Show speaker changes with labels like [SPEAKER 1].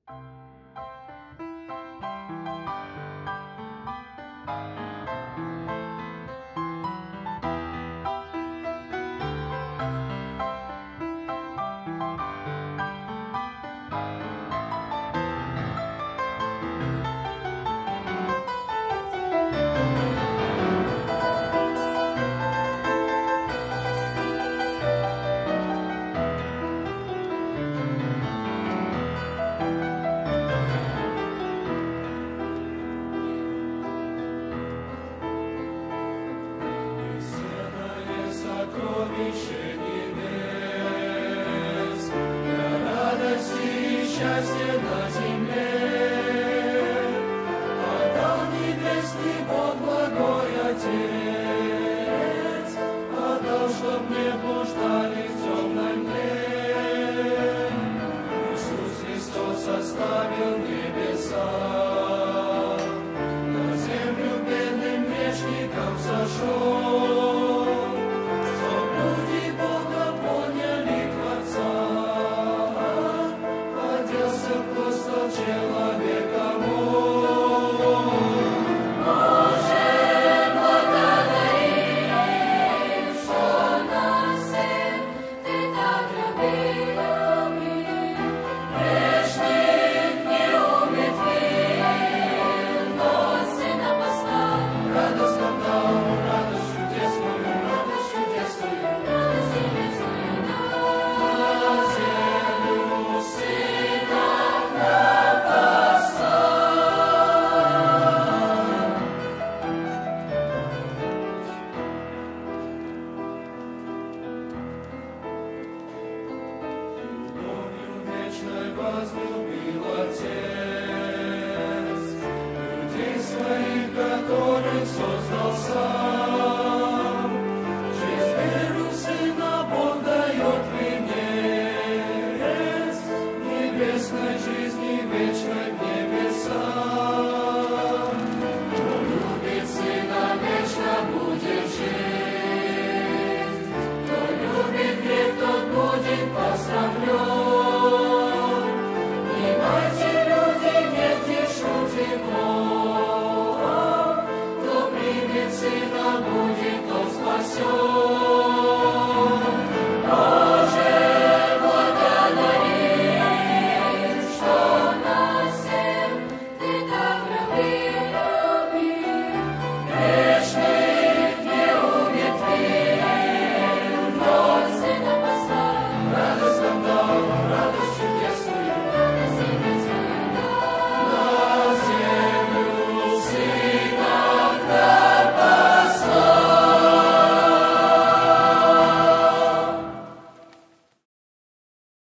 [SPEAKER 1] Сокровище небес, для радости и счастья на земле, отдал небесный Бог благой Отец, отдал, чтоб не блуждали в темном дне. Иисус Христос оставил небеса, на землю бедным грешникам сошел. Возлюбил Отец людей своих, которых создал сам.